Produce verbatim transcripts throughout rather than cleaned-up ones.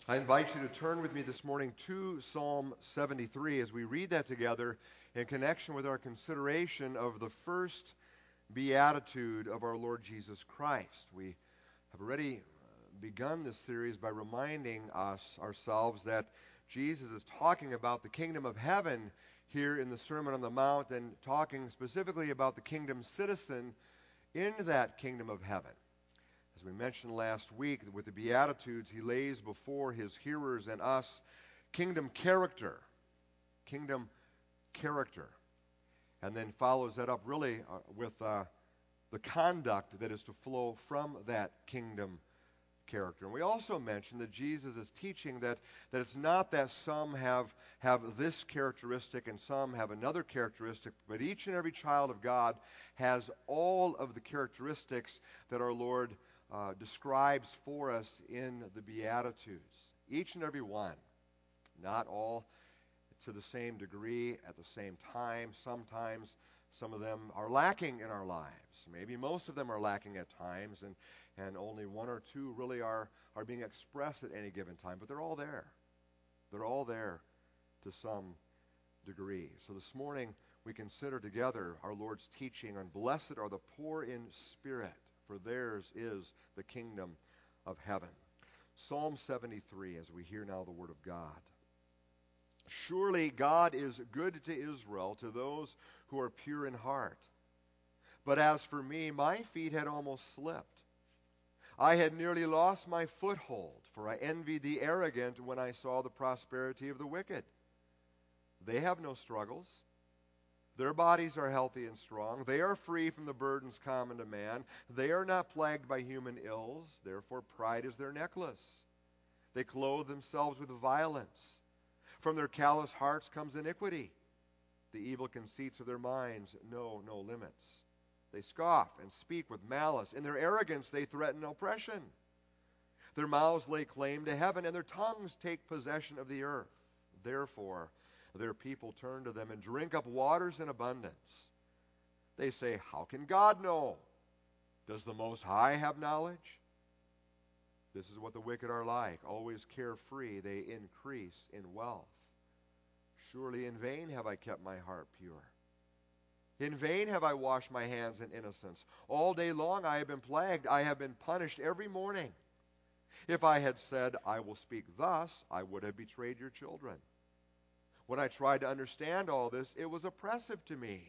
I invite you to turn with me this morning to Psalm seventy-three as we read that together in connection with our consideration of the first beatitude of our Lord Jesus Christ. We have already begun this series by reminding us ourselves that Jesus is talking about the kingdom of heaven here in the Sermon on the Mount and talking specifically about the kingdom citizen in that kingdom of heaven. As we mentioned last week, with the Beatitudes, he lays before his hearers and us kingdom character. Kingdom character. And then follows that up really uh, with uh, the conduct that is to flow from that kingdom character. And we also mentioned that Jesus is teaching that, that it's not that some have, have this characteristic and some have another characteristic, but each and every child of God has all of the characteristics that our Lord Uh, describes for us in the Beatitudes. Each and every one. Not all to the same degree at the same time. Sometimes some of them are lacking in our lives. Maybe most of them are lacking at times, and, and only one or two really are, are being expressed at any given time. But they're all there. They're all there to some degree. So this morning we consider together our Lord's teaching on blessed are the poor in spirit, for theirs is the kingdom of heaven. Psalm seventy-three, as we hear now the word of God. Surely God is good to Israel, to those who are pure in heart. But as for me, my feet had almost slipped. I had nearly lost my foothold, for I envied the arrogant when I saw the prosperity of the wicked. They have no struggles. Their bodies are healthy and strong. They are free from the burdens common to man. They are not plagued by human ills. Therefore, pride is their necklace. They clothe themselves with violence. From their callous hearts comes iniquity. The evil conceits of their minds know no limits. They scoff and speak with malice. In their arrogance, they threaten oppression. Their mouths lay claim to heaven, and their tongues take possession of the earth. Therefore, their people turn to them and drink up waters in abundance. They say, how can God know? Does the Most High have knowledge? This is what the wicked are like. Always carefree, they increase in wealth. Surely in vain have I kept my heart pure. In vain have I washed my hands in innocence. All day long I have been plagued. I have been punished every morning. If I had said, I will speak thus, I would have betrayed your children. When I tried to understand all this, it was oppressive to me,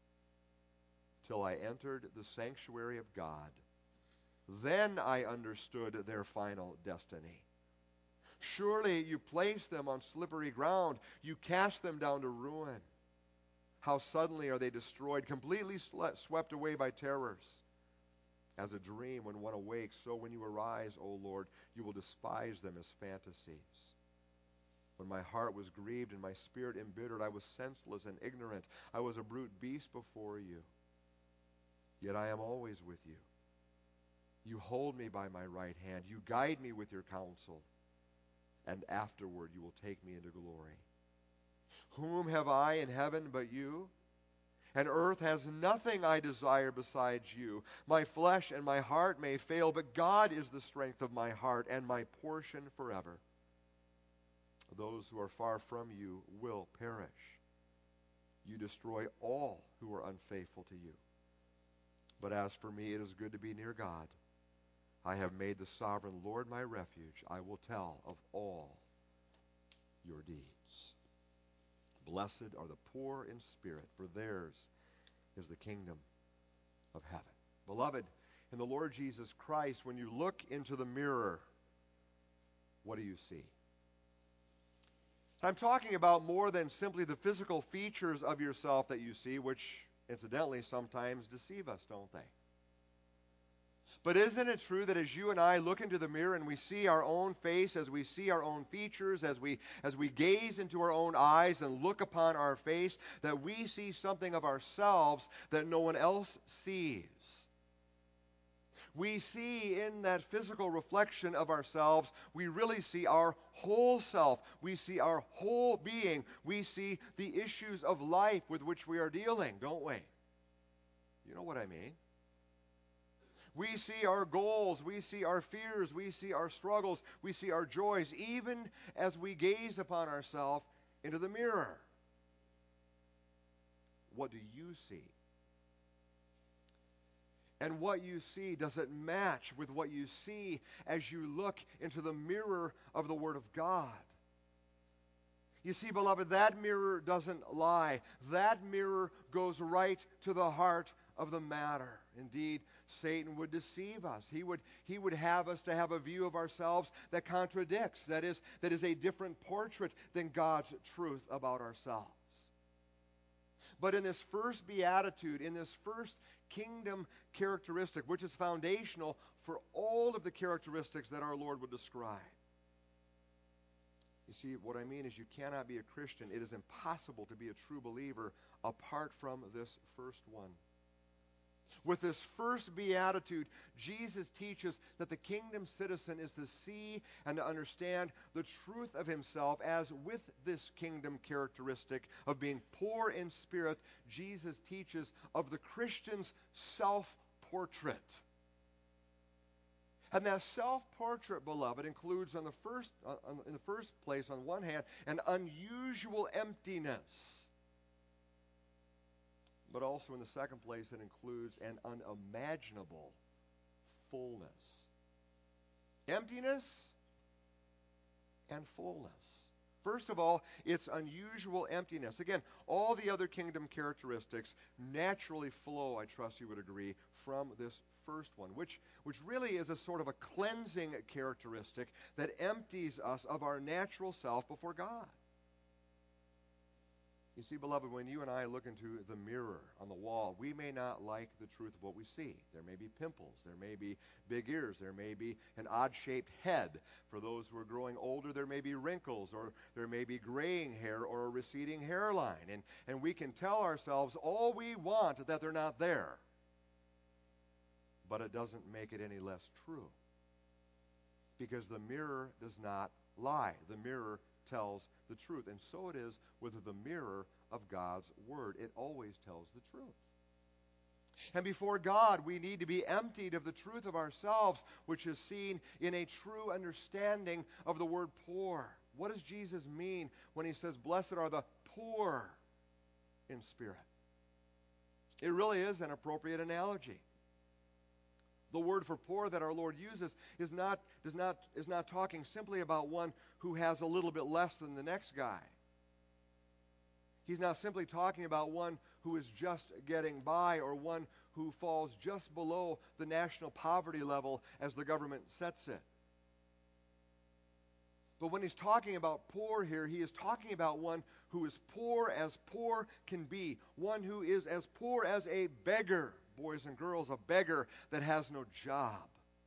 till I entered the sanctuary of God. Then I understood their final destiny. Surely you place them on slippery ground. You cast them down to ruin. How suddenly are they destroyed, completely swept away by terrors. As a dream when one awakes, so when you arise, O Lord, you will despise them as fantasies. When my heart was grieved and my spirit embittered, I was senseless and ignorant. I was a brute beast before you. Yet I am always with you. You hold me by my right hand. You guide me with your counsel. And afterward you will take me into glory. Whom have I in heaven but you? And earth has nothing I desire besides you. My flesh and my heart may fail, but God is the strength of my heart and my portion forever. Those who are far from you will perish. You destroy all who are unfaithful to you. But as for me, it is good to be near God. I have made the sovereign Lord my refuge. I will tell of all your deeds. Blessed are the poor in spirit, for theirs is the kingdom of heaven. Beloved, in the Lord Jesus Christ, when you look into the mirror, what do you see? I'm talking about more than simply the physical features of yourself that you see, which incidentally sometimes deceive us, don't they? But isn't it true that as you and I look into the mirror and we see our own face, as we see our own features, as we as we gaze into our own eyes and look upon our face, that we see something of ourselves that no one else sees? We see in that physical reflection of ourselves, we really see our whole self. We see our whole being. We see the issues of life with which we are dealing, don't we? You know what I mean? We see our goals, we see our fears, we see our struggles, we see our joys, even as we gaze upon ourselves into the mirror. What do you see? And what you see, does it match with what you see as you look into the mirror of the Word of God? You see, beloved, that mirror doesn't lie. That mirror goes right to the heart of the matter. Indeed, Satan would deceive us. He would, he would have us to have a view of ourselves that contradicts, that is, that is a different portrait than God's truth about ourselves. But in this first beatitude, in this first kingdom characteristic, which is foundational for all of the characteristics that our Lord would describe. You see, what I mean is you cannot be a Christian. It is impossible to be a true believer apart from this first one. With this first beatitude, Jesus teaches that the kingdom citizen is to see and to understand the truth of himself, as with this kingdom characteristic of being poor in spirit, Jesus teaches of the Christian's self-portrait. And that self-portrait, beloved, includes on the first, uh, on, in the first place, on one hand, an unusual emptiness. But also in the second place, it includes an unimaginable fullness. Emptiness and fullness. First of all, it's unusual emptiness. Again, all the other kingdom characteristics naturally flow, I trust you would agree, from this first one, which, which really is a sort of a cleansing characteristic that empties us of our natural self before God. You see, beloved, when you and I look into the mirror on the wall, we may not like the truth of what we see. There may be pimples. There may be big ears. There may be an odd-shaped head. For those who are growing older, there may be wrinkles, or there may be graying hair or a receding hairline. And, and we can tell ourselves all we want that they're not there. But it doesn't make it any less true. Because the mirror does not lie. The mirror tells the truth. And so it is with the mirror of God's Word. It always tells the truth. And before God, we need to be emptied of the truth of ourselves, which is seen in a true understanding of the word poor. What does Jesus mean when he says, "Blessed are the poor in spirit"? It really is an appropriate analogy. The word for poor that our Lord uses is not, does not, is not talking simply about one who has a little bit less than the next guy. He's not simply talking about one who is just getting by, or one who falls just below the national poverty level as the government sets it. But when he's talking about poor here, he is talking about one who is poor as poor can be, one who is as poor as a beggar. Boys and girls, a beggar that has no job.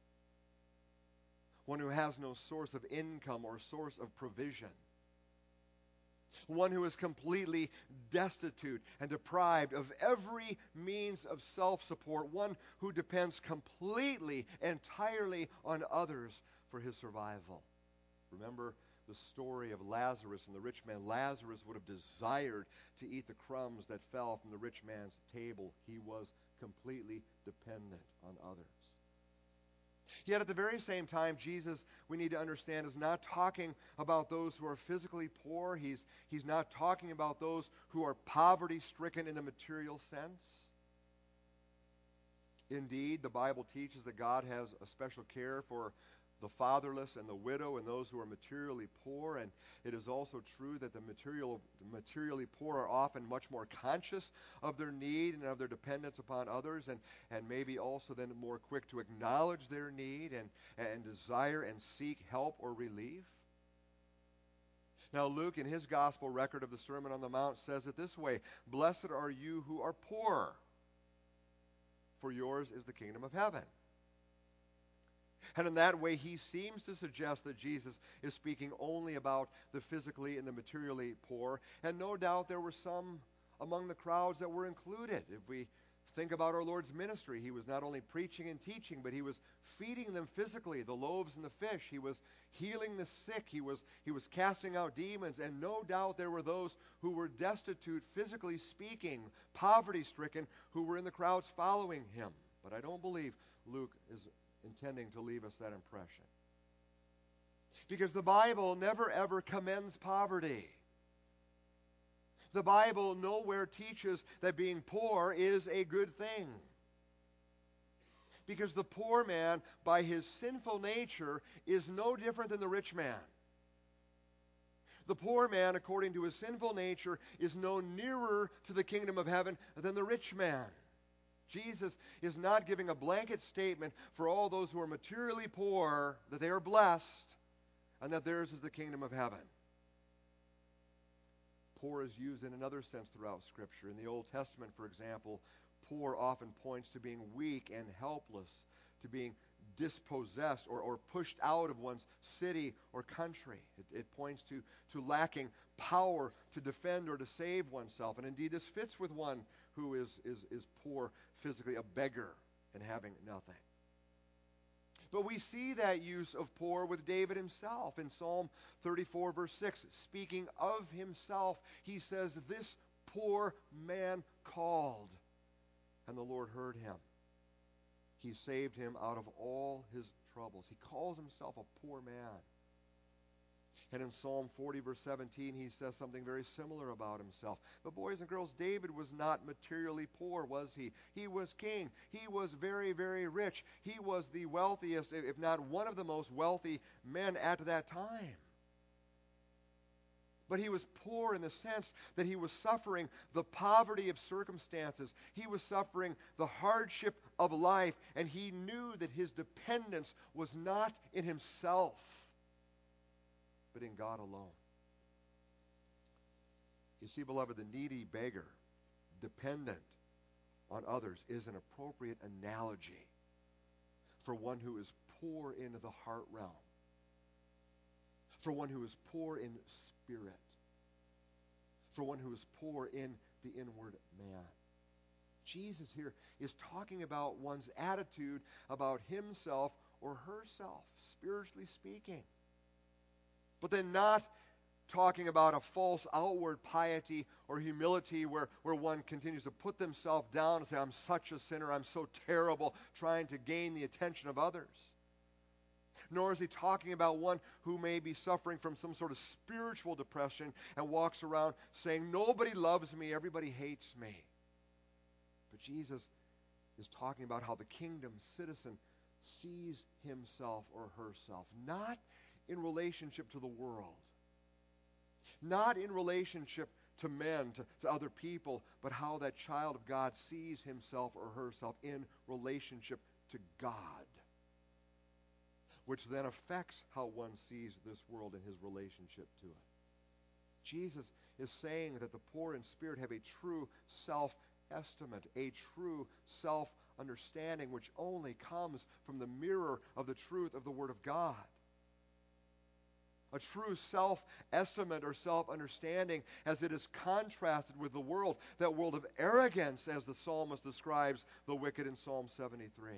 One who has no source of income or source of provision. One who is completely destitute and deprived of every means of self-support. One who depends completely, entirely on others for his survival. Remember the story of Lazarus and the rich man. Lazarus would have desired to eat the crumbs that fell from the rich man's table. He was completely dependent on others. Yet at the very same time, Jesus, we need to understand, is not talking about those who are physically poor. He's, he's not talking about those who are poverty-stricken in the material sense. Indeed, the Bible teaches that God has a special care for the fatherless and the widow and those who are materially poor. And it is also true that the material, materially poor are often much more conscious of their need and of their dependence upon others, and, and maybe also then more quick to acknowledge their need and, and desire and seek help or relief. Now Luke, in his gospel record of the Sermon on the Mount, says it this way: "Blessed are you who are poor, for yours is the kingdom of heaven." And in that way, he seems to suggest that Jesus is speaking only about the physically and the materially poor. And no doubt there were some among the crowds that were included. If we think about our Lord's ministry, he was not only preaching and teaching, but he was feeding them physically, the loaves and the fish. He was healing the sick. He was, he was casting out demons. And no doubt there were those who were destitute, physically speaking, poverty-stricken, who were in the crowds following him. But I don't believe Luke is intending to leave us that impression. Because the Bible never ever commends poverty. The Bible nowhere teaches that being poor is a good thing. Because the poor man, by his sinful nature, is no different than the rich man. The poor man, according to his sinful nature, is no nearer to the kingdom of heaven than the rich man. Jesus is not giving a blanket statement for all those who are materially poor, that they are blessed, and that theirs is the kingdom of heaven. Poor is used in another sense throughout Scripture. In the Old Testament, for example, poor often points to being weak and helpless, to being dispossessed or, or pushed out of one's city or country. It, it points to, to lacking power to defend or to save oneself. And indeed, this fits with one who is, is, is poor physically, a beggar and having nothing. But we see that use of poor with David himself. In Psalm thirty-four, verse six, speaking of himself, he says, "This poor man called, and the Lord heard him. He saved him out of all his troubles." He calls himself a poor man. And in Psalm forty, verse seventeen, he says something very similar about himself. But boys and girls, David was not materially poor, was he? He was king. He was very, very rich. He was the wealthiest, if not one of the most wealthy men at that time. But he was poor in the sense that he was suffering the poverty of circumstances. He was suffering the hardship of life, and he knew that his dependence was not in himself, but in God alone. You see, beloved, the needy beggar, dependent on others, is an appropriate analogy for one who is poor in the heart realm, for one who is poor in spirit, for one who is poor in the inward man. Jesus here is talking about one's attitude about himself or herself, spiritually speaking. But then not talking about a false outward piety or humility where, where one continues to put themselves down and say, "I'm such a sinner, I'm so terrible," trying to gain the attention of others. Nor is he talking about one who may be suffering from some sort of spiritual depression and walks around saying, "Nobody loves me, everybody hates me." But Jesus is talking about how the kingdom citizen sees himself or herself, not in relationship to the world, not in relationship to men, to, to other people, but how that child of God sees himself or herself in relationship to God, which then affects how one sees this world and his relationship to it. Jesus is saying that the poor in spirit have a true self-estimate, a true self-understanding, which only comes from the mirror of the truth of the Word of God. A true self-estimate or self-understanding as it is contrasted with the world, that world of arrogance as the psalmist describes the wicked in Psalm seventy-three.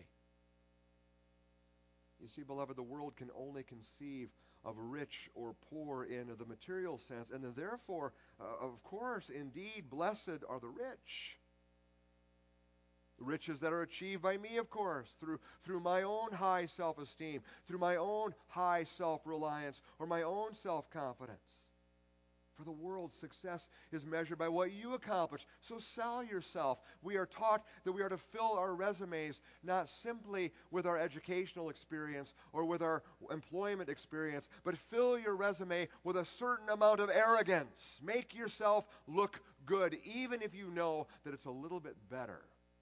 You see, beloved, the world can only conceive of rich or poor in the material sense, and then therefore, uh, of course, indeed, blessed are the rich. The riches that are achieved by me, of course, through, through my own high self-esteem, through my own high self-reliance, or my own self-confidence. For the world's success is measured by what you accomplish. So sell yourself. We are taught that we are to fill our resumes not simply with our educational experience or with our employment experience, but fill your resume with a certain amount of arrogance. Make yourself look good, even if you know that it's a little bit better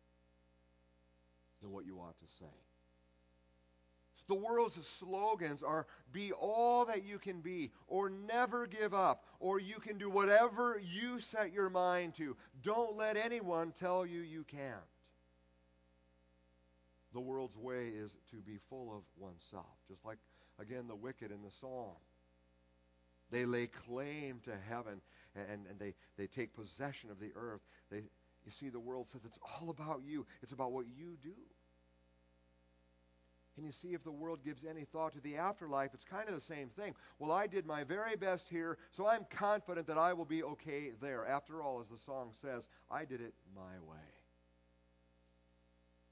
than what you ought to say. The world's slogans are "be all that you can be," or "never give up," or "you can do whatever you set your mind to. Don't let anyone tell you you can't." The world's way is to be full of oneself, just like, again, the wicked in the psalm. They lay claim to heaven, and, and they, they take possession of the earth. They, you see, the world says it's all about you. It's about what you do. And you see, if the world gives any thought to the afterlife, it's kind of the same thing. Well, I did my very best here, so I'm confident that I will be okay there. After all, as the song says, I did it my way.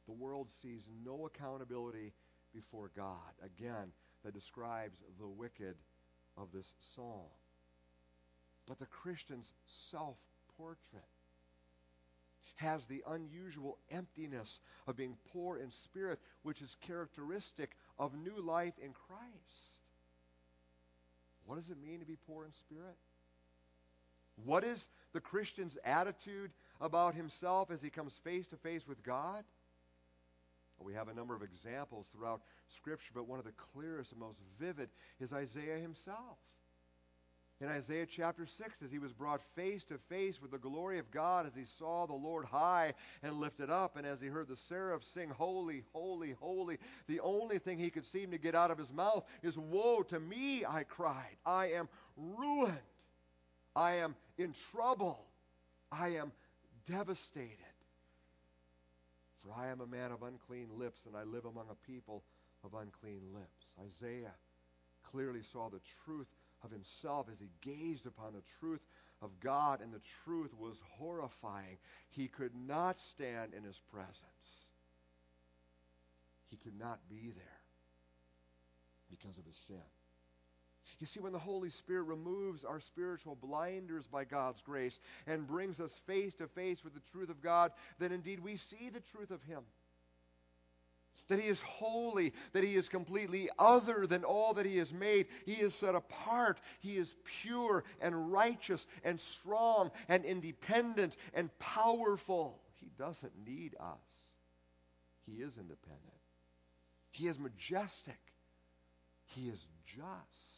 The world sees no accountability before God. Again, that describes the wicked of this psalm. But the Christian's self-portrait has the unusual emptiness of being poor in spirit, which is characteristic of new life in Christ. What does it mean to be poor in spirit? What is the Christian's attitude about himself as he comes face to face with God? We have a number of examples throughout Scripture, but one of the clearest and most vivid is Isaiah himself. In Isaiah chapter six, as he was brought face to face with the glory of God, as he saw the Lord high and lifted up, and as he heard the seraphs sing, "Holy, holy, holy," the only thing he could seem to get out of his mouth is, "Woe to me," I cried. "I am ruined. I am in trouble. I am devastated. For I am a man of unclean lips, and I live among a people of unclean lips." Isaiah clearly saw the truth of himself as he gazed upon the truth of God, and the truth was horrifying. He could not stand in his presence. He could not be there because of his sin. You see, when the Holy Spirit removes our spiritual blinders by God's grace and brings us face to face with the truth of God, then indeed we see the truth of Him. That He is holy, that He is completely other than all that He has made. He is set apart. He is pure and righteous and strong and independent and powerful. He doesn't need us. He is independent. He is majestic. He is just.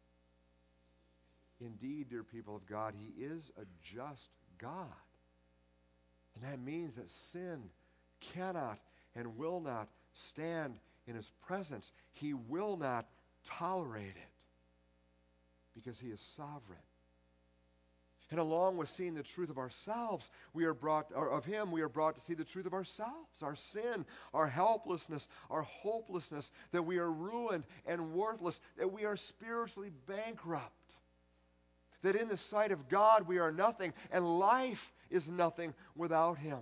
Indeed, dear people of God, He is a just God. And that means that sin cannot and will not stand in His presence. He will not tolerate it because He is sovereign. And along with seeing the truth of ourselves, we are brought, or of Him, we are brought to see the truth of ourselves, our sin, our helplessness, our hopelessness, that we are ruined and worthless, that we are spiritually bankrupt. That in the sight of God we are nothing, and life is nothing without Him.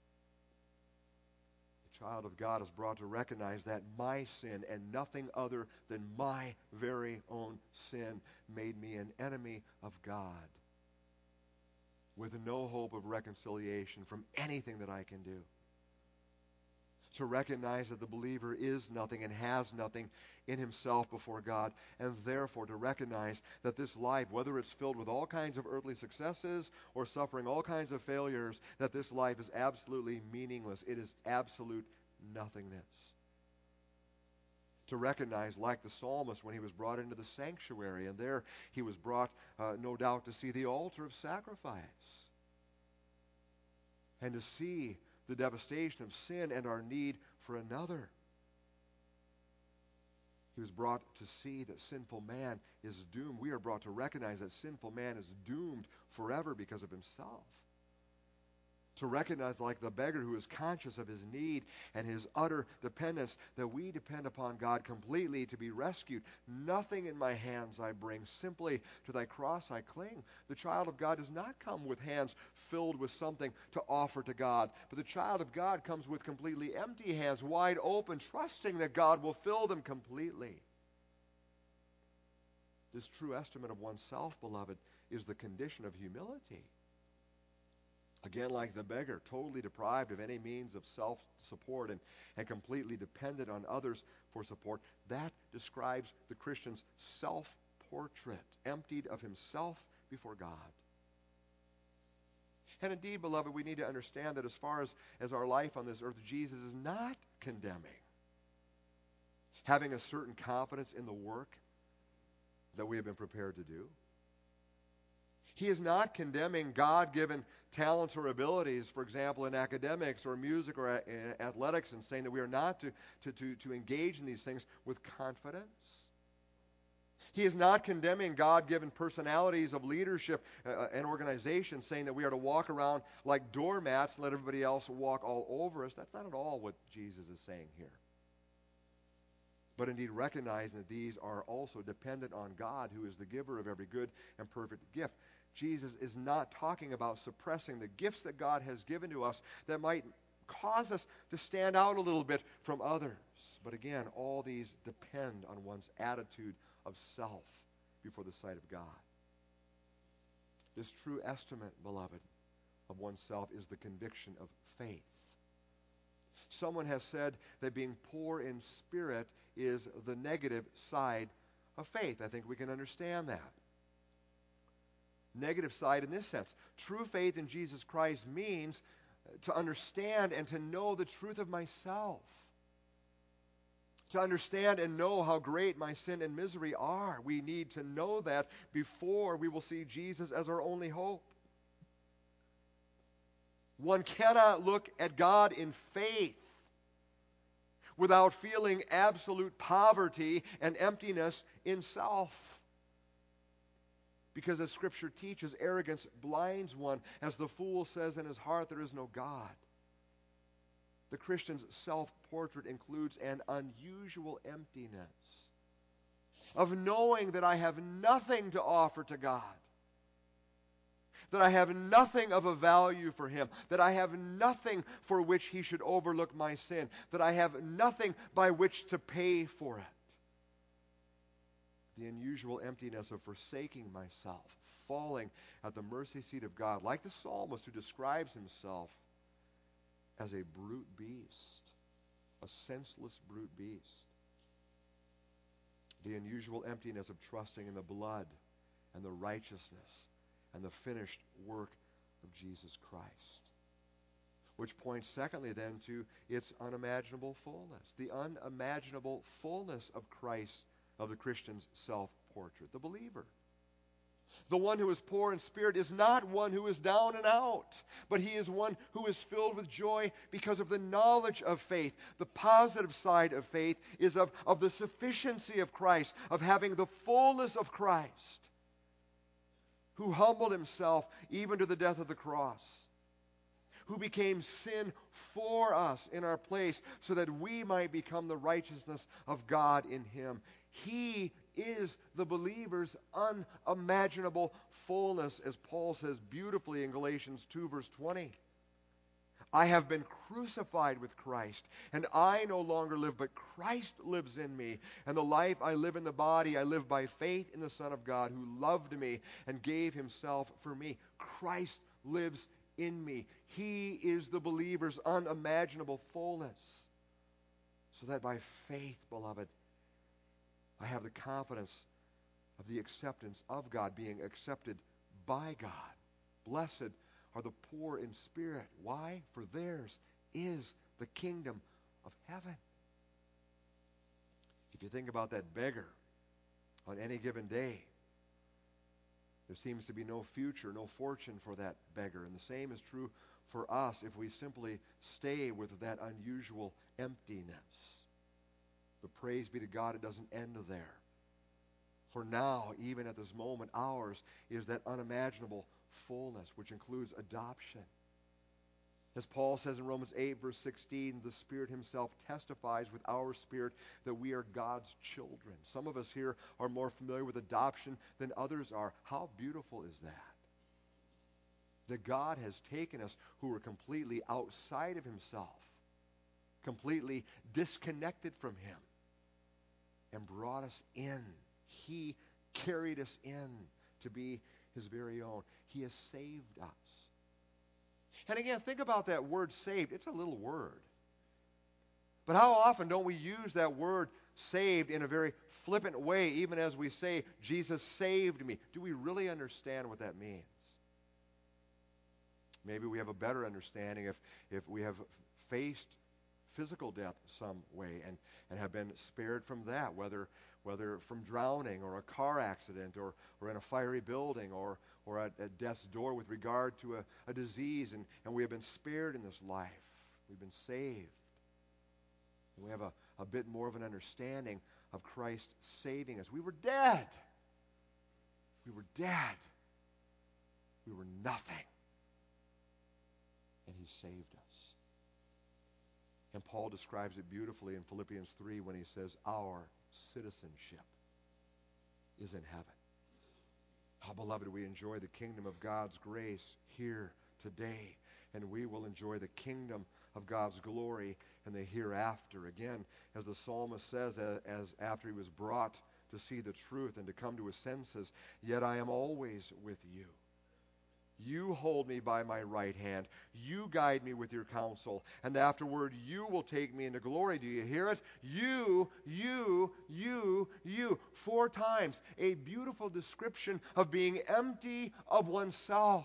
The child of God is brought to recognize that my sin and nothing other than my very own sin made me an enemy of God, with no hope of reconciliation from anything that I can do. To recognize that the believer is nothing and has nothing in himself before God, and therefore to recognize that this life, whether it's filled with all kinds of earthly successes or suffering all kinds of failures, that this life is absolutely meaningless. It is absolute nothingness. To recognize, like the psalmist when he was brought into the sanctuary, and there he was brought, uh, no doubt, to see the altar of sacrifice, and to see the devastation of sin and our need for another. He was brought to see that sinful man is doomed. We are brought to recognize that sinful man is doomed forever because of himself. To recognize, like the beggar who is conscious of his need and his utter dependence, that we depend upon God completely to be rescued. Nothing in my hands I bring, simply to thy cross I cling. The child of God does not come with hands filled with something to offer to God, but the child of God comes with completely empty hands, wide open, trusting that God will fill them completely. This true estimate of oneself, beloved, is the condition of humility. Again, like the beggar, totally deprived of any means of self-support and, and completely dependent on others for support, that describes the Christian's self-portrait, emptied of himself before God. And indeed, beloved, we need to understand that as far as, as our life on this earth, Jesus is not condemning. Having a certain confidence in the work that we have been prepared to do. He is not condemning God-given talents or abilities, for example, in academics or music or a- athletics, and saying that we are not to, to, to, to engage in these things with confidence. He is not condemning God-given personalities of leadership uh, and organization, saying that we are to walk around like doormats and let everybody else walk all over us. That's not at all what Jesus is saying here. But indeed recognizing that these are also dependent on God, who is the giver of every good and perfect gift. Jesus is not talking about suppressing the gifts that God has given to us that might cause us to stand out a little bit from others. But again, all these depend on one's attitude of self before the sight of God. This true estimate, beloved, of oneself is the conviction of faith. Someone has said that being poor in spirit is the negative side of faith. I think we can understand that. Negative side in this sense. True faith in Jesus Christ means to understand and to know the truth of myself. To understand and know how great my sin and misery are. We need to know that before we will see Jesus as our only hope. One cannot look at God in faith without feeling absolute poverty and emptiness in self. Because as Scripture teaches, arrogance blinds one. As the fool says in his heart, there is no God. The Christian's self-portrait includes an unusual emptiness of knowing that I have nothing to offer to God, that I have nothing of a value for Him, that I have nothing for which He should overlook my sin, that I have nothing by which to pay for it. The unusual emptiness of forsaking myself, falling at the mercy seat of God, like the psalmist who describes himself as a brute beast, a senseless brute beast. The unusual emptiness of trusting in the blood and the righteousness and the finished work of Jesus Christ. Which points, secondly, then, to its unimaginable fullness. The unimaginable fullness of Christ, of the Christian's self-portrait, the believer. The one who is poor in spirit is not one who is down and out, but he is one who is filled with joy because of the knowledge of faith. The positive side of faith is of, of the sufficiency of Christ, of having the fullness of Christ, who humbled himself even to the death of the cross, who became sin for us in our place so that we might become the righteousness of God in him. He is the believer's unimaginable fullness, as Paul says beautifully in Galatians two, verse twenty. I have been crucified with Christ, and I no longer live, but Christ lives in me. And the life I live in the body, I live by faith in the Son of God, who loved me and gave himself for me. Christ lives in me. He is the believer's unimaginable fullness. So that by faith, beloved, I have the confidence of the acceptance of God, being accepted by God. Blessed are the poor in spirit. Why? For theirs is the kingdom of heaven. If you think about that beggar on any given day, there seems to be no future, no fortune for that beggar. And the same is true for us if we simply stay with that unusual emptiness. But praise be to God, it doesn't end there. For now, even at this moment, ours is that unimaginable fullness, which includes adoption. As Paul says in Romans eight, verse sixteen, the Spirit himself testifies with our spirit that we are God's children. Some of us here are more familiar with adoption than others are. How beautiful is that? That God has taken us who were completely outside of himself, completely disconnected from him, and brought us in. He carried us in to be his very own. He has saved us. And again, think about that word saved. It's a little word. But how often don't we use that word saved in a very flippant way, even as we say, Jesus saved me? Do we really understand what that means? Maybe we have a better understanding if, if we have faced physical death some way and, and have been spared from that, whether whether from drowning or a car accident or, or in a fiery building or, or at, at death's door with regard to a, a disease, and, and we have been spared in this life. We've been saved. And we have a, a bit more of an understanding of Christ saving us. We were dead. We were dead. We were nothing. And he saved us. And Paul describes it beautifully in Philippians three when he says, our citizenship is in heaven. How, beloved, we enjoy the kingdom of God's grace here today, and we will enjoy the kingdom of God's glory in the hereafter. Again, as the psalmist says, as, as after he was brought to see the truth and to come to his senses, yet I am always with you. You hold me by my right hand. You guide me with your counsel. And afterward, you will take me into glory. Do you hear it? You, you, you, you. Four times. A beautiful description of being empty of oneself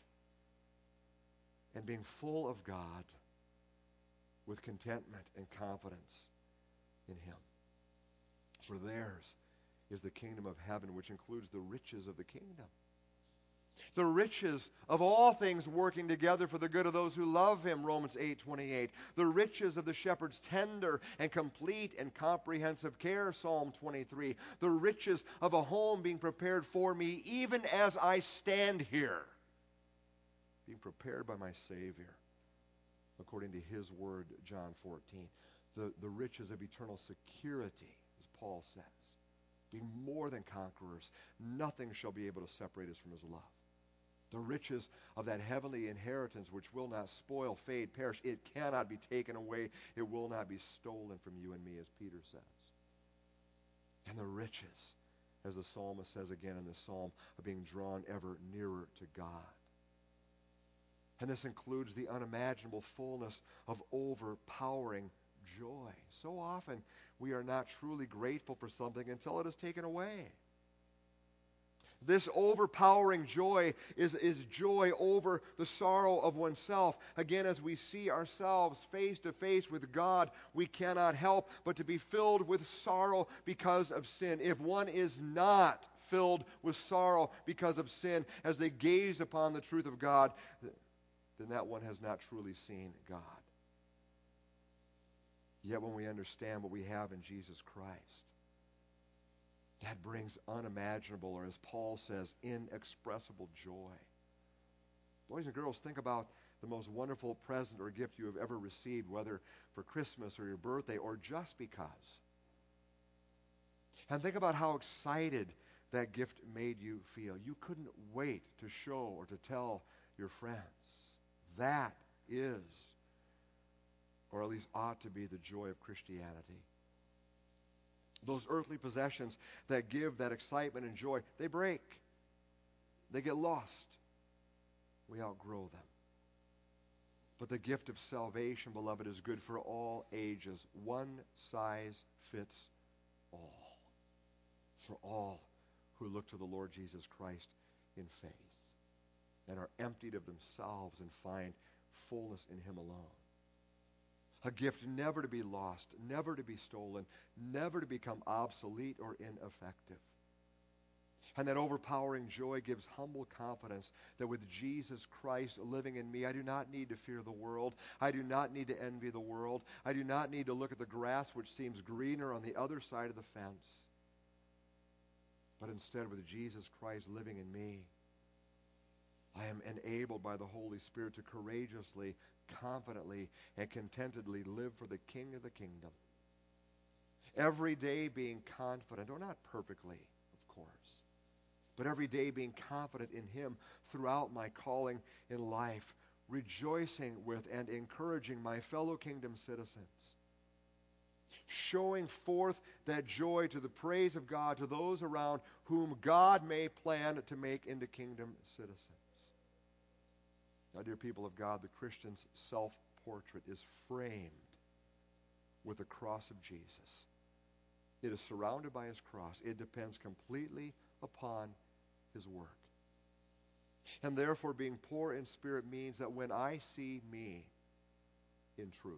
and being full of God with contentment and confidence in Him. For theirs is the kingdom of heaven, which includes the riches of the kingdom. The riches of all things working together for the good of those who love Him, Romans eight twenty-eight. The riches of the shepherd's tender and complete and comprehensive care, Psalm twenty-three. The riches of a home being prepared for me even as I stand here, being prepared by my Savior, according to His word, John fourteen. The, the riches of eternal security, as Paul says. Being more than conquerors, nothing shall be able to separate us from His love. The riches of that heavenly inheritance which will not spoil, fade, perish. It cannot be taken away. It will not be stolen from you and me, as Peter says. And the riches, as the psalmist says again in this psalm, of being drawn ever nearer to God. And this includes the unimaginable fullness of overpowering joy. So often we are not truly grateful for something until it is taken away. This overpowering joy is, is joy over the sorrow of oneself. Again, as we see ourselves face to face with God, we cannot help but to be filled with sorrow because of sin. If one is not filled with sorrow because of sin as they gaze upon the truth of God, then that one has not truly seen God. Yet when we understand what we have in Jesus Christ, that brings unimaginable, or as Paul says, inexpressible joy. Boys and girls, think about the most wonderful present or gift you have ever received, whether for Christmas or your birthday or just because. And think about how excited that gift made you feel. You couldn't wait to show or to tell your friends. That is, or at least ought to be, the joy of Christianity. Those earthly possessions that give that excitement and joy, they break. They get lost. We outgrow them. But the gift of salvation, beloved, is good for all ages. One size fits all. For all who look to the Lord Jesus Christ in faith and are emptied of themselves and find fullness in Him alone. A gift never to be lost, never to be stolen, never to become obsolete or ineffective. And that overpowering joy gives humble confidence that with Jesus Christ living in me, I do not need to fear the world. I do not need to envy the world. I do not need to look at the grass which seems greener on the other side of the fence. But instead, with Jesus Christ living in me, I am enabled by the Holy Spirit to courageously, confidently, and contentedly live for the King of the kingdom. Every day being confident, or not perfectly, of course, but every day being confident in Him throughout my calling in life, rejoicing with and encouraging my fellow kingdom citizens, showing forth that joy to the praise of God to those around whom God may plan to make into kingdom citizens. Now, dear people of God, the Christian's self-portrait is framed with the cross of Jesus. It is surrounded by His cross. It depends completely upon His work. And therefore, being poor in spirit means that when I see me in truth,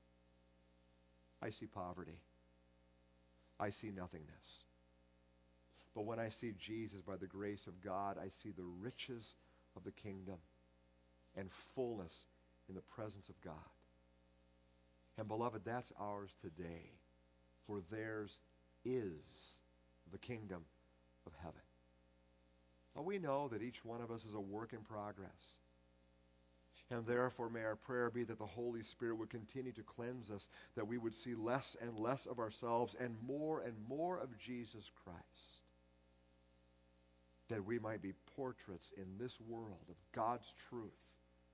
I see poverty. I see nothingness. But when I see Jesus by the grace of God, I see the riches of the kingdom and fullness in the presence of God. And beloved, that's ours today, for theirs is the kingdom of heaven. Now, we know that each one of us is a work in progress. And therefore, may our prayer be that the Holy Spirit would continue to cleanse us, that we would see less and less of ourselves and more and more of Jesus Christ, that we might be portraits in this world of God's truth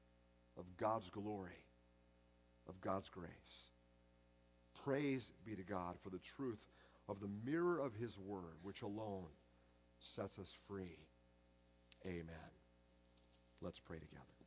of God's glory, of God's grace. Praise be to God for the truth of the mirror of his word, which alone sets us free. Amen. Let's pray together.